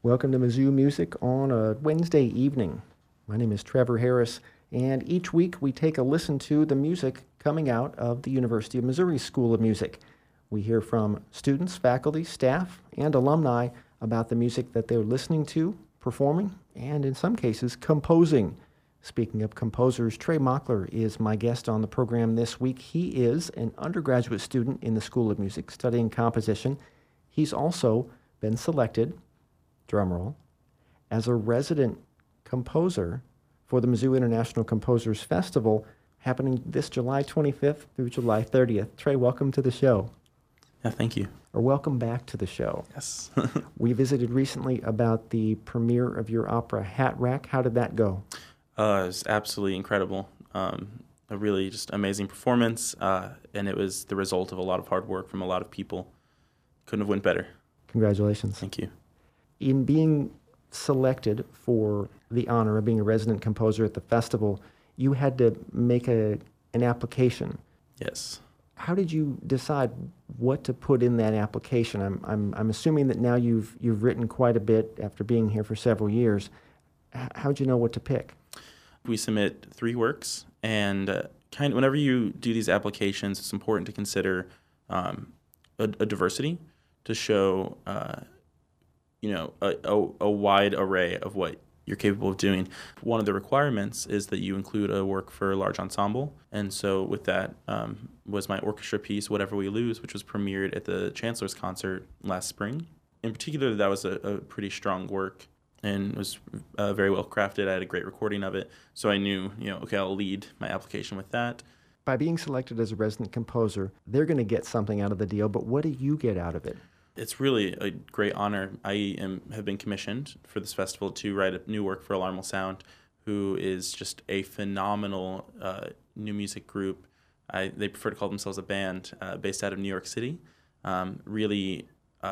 Welcome to Mizzou Music on a Wednesday evening. My name is Trevor Harris, and each week we take a listen to the music coming out of the University of Missouri School of Music. We hear from students, faculty, staff, and alumni about the music that they're listening to, performing, and in some cases, composing. Speaking of composers, Trey Mockler is my guest on the program this week. He is an undergraduate student in the School of Music studying composition. He's also been selected, drumroll, as a resident composer for the Mizzou International Composers Festival happening this July 25th through July 30th. Trey, welcome to the show. Yeah, thank you. Or welcome back to the show. Yes. We visited recently about the premiere of your opera, Hat Rack. How did that go? It was absolutely incredible. A really just amazing performance, and it was the result of a lot of hard work from a lot of people. Couldn't have went better. Congratulations. Thank you. In being selected for the honor of being a resident composer at the festival, you had to make an application. Yes. How did you decide what to put in that application? I'm assuming that now you've written quite a bit after being here for several years. How'd you know what to pick? We submit 3 works, and whenever you do these applications, it's important to consider a diversity to show a wide array of what you're capable of doing. One of the requirements is that you include a work for a large ensemble, and so with that was my orchestra piece, Whatever We Lose, which was premiered at the Chancellor's Concert last spring. In particular, that was a pretty strong work and was very well crafted. I had a great recording of it, so I knew, okay, I'll lead my application with that. By being selected as a resident composer, they're going to get something out of the deal, but what do you get out of it? It's really a great honor. I have been commissioned for this festival to write a new work for Alarmal Sound, who is just a phenomenal new music group. They prefer to call themselves a band based out of New York City. Really,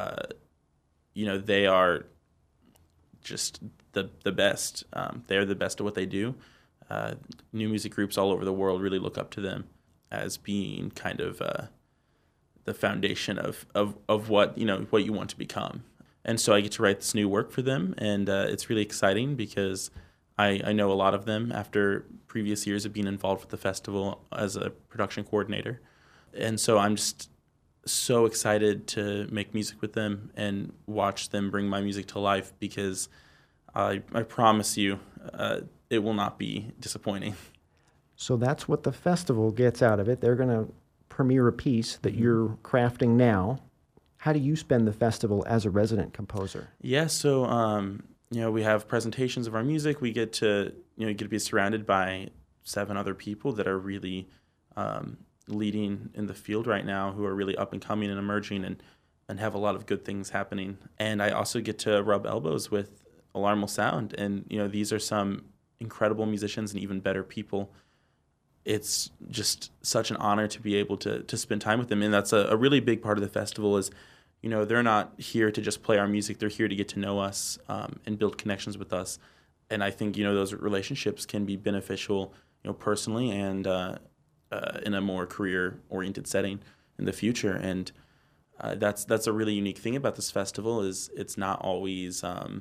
they are just the best. They're the best at what they do. New music groups all over the world really look up to them as being kind of the foundation of what what you want to become. And so I get to write this new work for them, and it's really exciting because I know a lot of them after previous years of being involved with the festival as a production coordinator. And so I'm just so excited to make music with them and watch them bring my music to life, because I promise you it will not be disappointing. So that's what the festival gets out of it. They're going to premiere a piece that you're crafting now. How do you spend the festival as a resident composer? Yeah, so we have presentations of our music. We get to get to be surrounded by 7 other people that are really leading in the field right now, who are really up and coming and emerging and have a lot of good things happening. And I also get to rub elbows with Alarmal Sound, and these are some incredible musicians and even better people. It's just such an honor to be able to spend time with them. And that's a really big part of the festival is, they're not here to just play our music. They're here to get to know us and build connections with us. And I think, those relationships can be beneficial, personally and in a more career-oriented setting in the future. And that's a really unique thing about this festival is it's not always a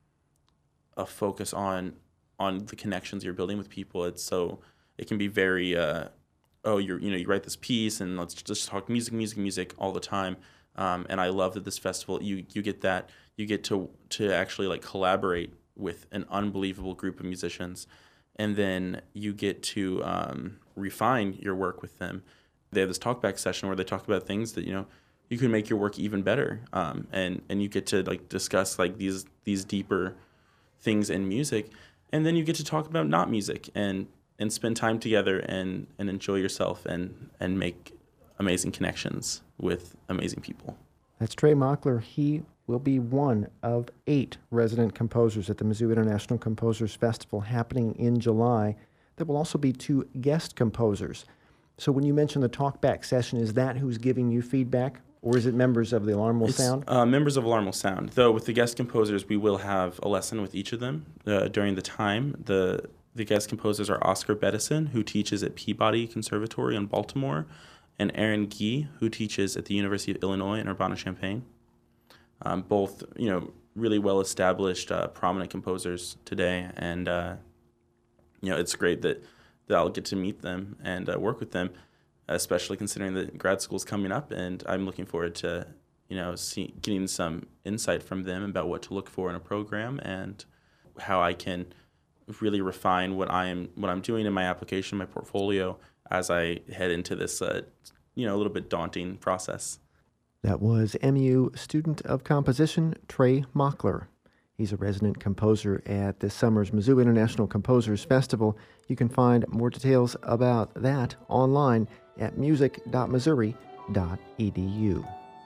focus on the connections you're building with people. It can be very, you write this piece and let's just talk music all the time. And I love that this festival, you get that. You get to actually collaborate with an unbelievable group of musicians. And then you get to refine your work with them. They have this talkback session where they talk about things that, you can make your work even better. And you get to discuss these deeper things in music. And then you get to talk about not music and spend time together and enjoy yourself and make amazing connections with amazing people. That's Trey Mockler. He will be one of 8 resident composers at the Mizzou International Composers Festival happening in July. There will also be 2 guest composers. So when you mention the talkback session, is that who's giving you feedback, or is it members of the Alarmal Sound? Members of Alarmal Sound. Though with the guest composers, we will have a lesson with each of them during the time. The guest composers are Oscar Bettison, who teaches at Peabody Conservatory in Baltimore, and Aaron Gee, who teaches at the University of Illinois in Urbana-Champaign. Both, really well established, prominent composers today, and it's great that I'll get to meet them and work with them, especially considering that grad school's coming up, and I'm looking forward to getting some insight from them about what to look for in a program and how I can really refine what I'm doing in my application, my portfolio, as I head into this a little bit daunting process. That was MU student of composition Trey Mockler. He's a resident composer at this summer's Mizzou International Composers Festival. You can find more details about that online at music.missouri.edu.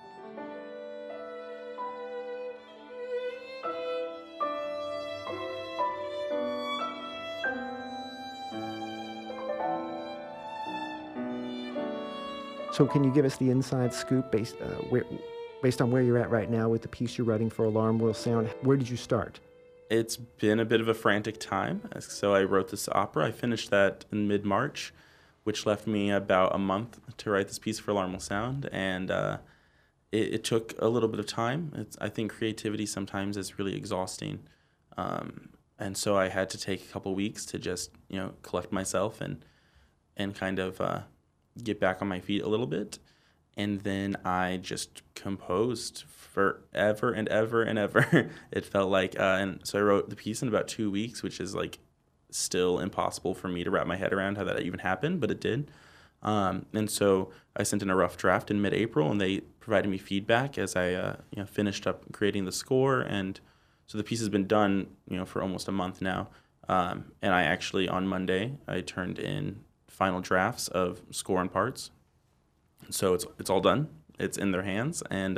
So can you give us the inside scoop based on where you're at right now with the piece you're writing for Alarm Will Sound? Where did you start? It's been a bit of a frantic time. So I wrote this opera. I finished that in mid-March, which left me about a month to write this piece for Alarm Will Sound. And it took a little bit of time. I think creativity sometimes is really exhausting. And so I had to take a couple weeks to just, collect myself and kind of get back on my feet a little bit. And then I just composed forever and ever and ever. It felt like, and so I wrote the piece in about 2 weeks, which is like still impossible for me to wrap my head around how that even happened, but it did. And so I sent in a rough draft in mid-April, and they provided me feedback as I finished up creating the score. And so the piece has been done, for almost a month now. And I actually, on Monday, I turned in final drafts of score and parts. So it's all done. It's in their hands, and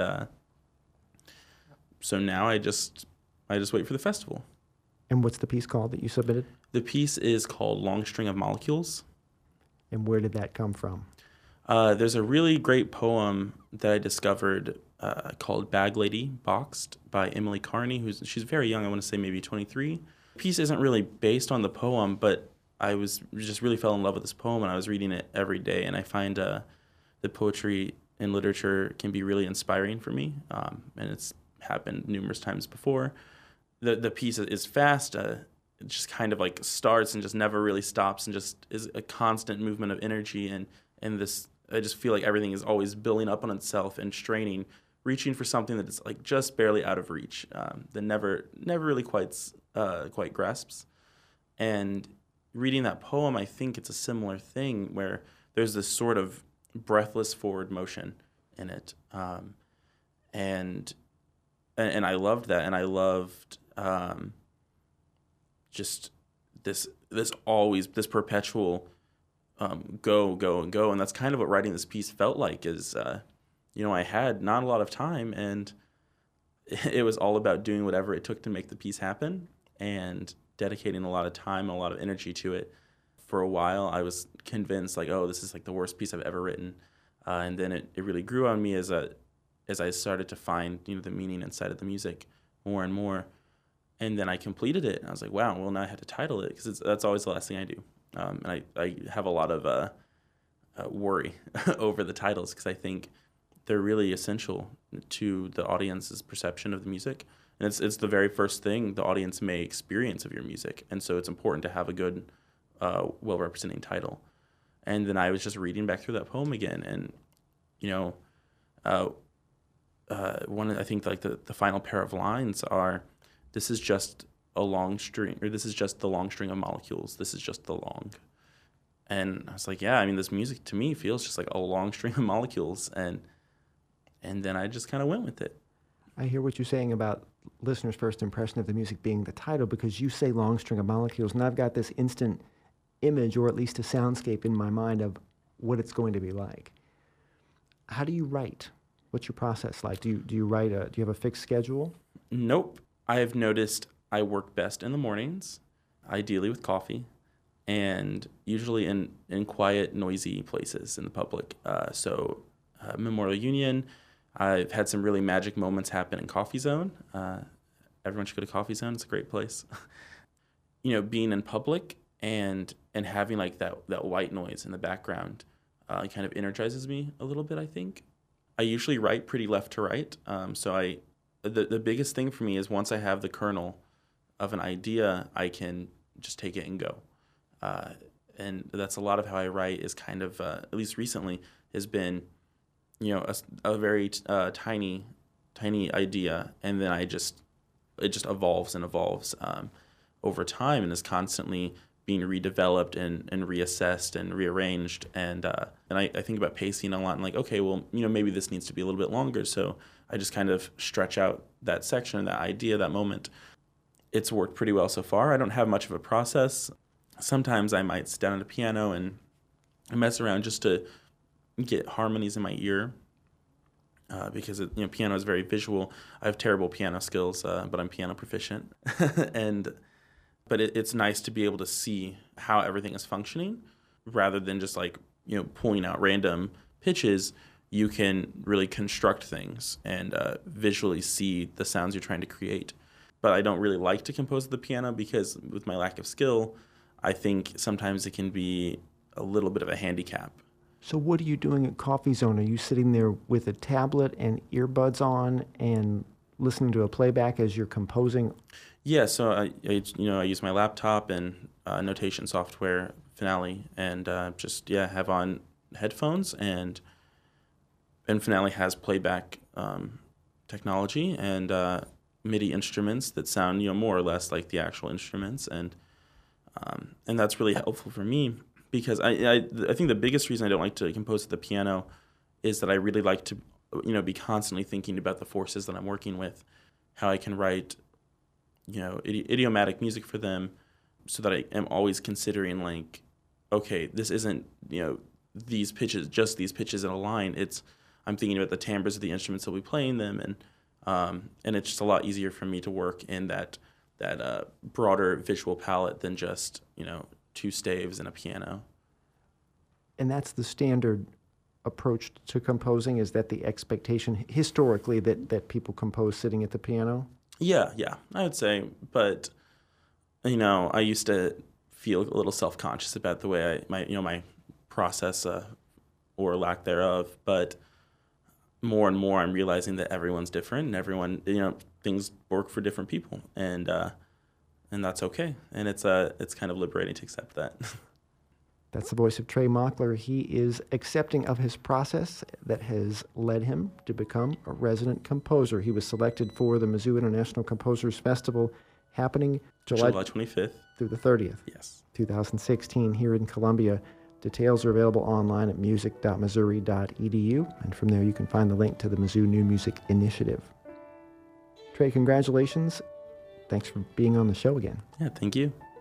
so now I just wait for the festival. And what's the piece called that you submitted? The piece is called Long String of Molecules. And where did that come from? There's a really great poem that I discovered called Bag Lady Boxed by Emily Carney. She's very young. I want to say maybe 23. The piece isn't really based on the poem, but I just really fell in love with this poem, and I was reading it every day. And I find that poetry and literature can be really inspiring for me, and it's happened numerous times before. The piece is fast. It just kind of like starts and just never really stops, and just is a constant movement of energy. And this, I just feel like everything is always building up on itself and straining, reaching for something that is like just barely out of reach, that never really quite grasps. And reading that poem, I think it's a similar thing where there's this sort of breathless forward motion in it, and I loved that, and I loved just this perpetual go, and that's kind of what writing this piece felt like. Is I had not a lot of time, and it was all about doing whatever it took to make the piece happen, and dedicating a lot of time and a lot of energy to it. For a while, I was convinced, like, oh, this is like the worst piece I've ever written, and then it really grew on me as I started to find the meaning inside of the music more and more, and then I completed it, and I was like, wow, well, now I had to title it, because that's always the last thing I do, and I have a lot of worry over the titles, because I think they're really essential to the audience's perception of the music, and it's the very first thing the audience may experience of your music, and so it's important to have a good well-representing title. And then I was just reading back through that poem again, and I think like the final pair of lines are, this is just a long string, or this is just the long string of molecules, this is just the long. And I was like, yeah, I mean, this music to me feels just like a long string of molecules, and then I just kind of went with it. I hear what you're saying about listeners' first impression of the music being the title, because you say long string of molecules, and I've got this instant image, or at least a soundscape in my mind of what it's going to be like. How do you write? What's your process like? Do you write do you have a fixed schedule? Nope. I have noticed I work best in the mornings, ideally with coffee, and usually in quiet, noisy places in the public. So Memorial Union, I've had some really magic moments happen in Coffee Zone. Everyone should go to Coffee Zone. It's a great place. Being in public and having like that white noise in the background kind of energizes me a little bit, I think. I usually write pretty left to right, so the biggest thing for me is once I have the kernel of an idea, I can just take it and go. And that's a lot of how I write is kind of, at least recently, has been, a very tiny idea, and then it just evolves and evolves over time, and is constantly being redeveloped and reassessed and rearranged. And I think about pacing a lot and like, okay, well, maybe this needs to be a little bit longer. So I just kind of stretch out that section, that idea, that moment. It's worked pretty well so far. I don't have much of a process. Sometimes I might sit down at a piano and mess around just to get harmonies in my ear, because piano is very visual. I have terrible piano skills, but I'm piano proficient, but it's nice to be able to see how everything is functioning, rather than just like pulling out random pitches. You can really construct things and visually see the sounds you're trying to create. But I don't really like to compose at the piano because with my lack of skill, I think sometimes it can be a little bit of a handicap. So what are you doing at Coffee Zone? Are you sitting there with a tablet and earbuds on and listening to a playback as you're composing? Yeah, so I use my laptop and notation software, Finale, and have on headphones, and Finale has playback technology and MIDI instruments that sound more or less like the actual instruments, and that's really helpful for me, because I think the biggest reason I don't like to compose at the piano is that I really like to be constantly thinking about the forces that I'm working with, how I can write idiomatic music for them, so that I am always considering like, okay, this isn't these pitches in a line. I'm thinking about the timbres of the instruments that we play in them, and it's just a lot easier for me to work in that broader visual palette than just two staves and a piano. And that's the standard approach to composing, is that the expectation historically that people compose sitting at the piano? Yeah, I would say. But I used to feel a little self-conscious about the way my process or lack thereof. But more and more, I'm realizing that everyone's different, and everyone, things work for different people, and that's okay. And it's kind of liberating to accept that. That's the voice of Trey Mockler. He is accepting of his process that has led him to become a resident composer. He was selected for the Mizzou International Composers Festival, happening July 25th through the 30th. Yes. 2016 here in Columbia. Details are available online at music.missouri.edu, and from there you can find the link to the Mizzou New Music Initiative. Trey, congratulations. Thanks for being on the show again. Yeah, thank you.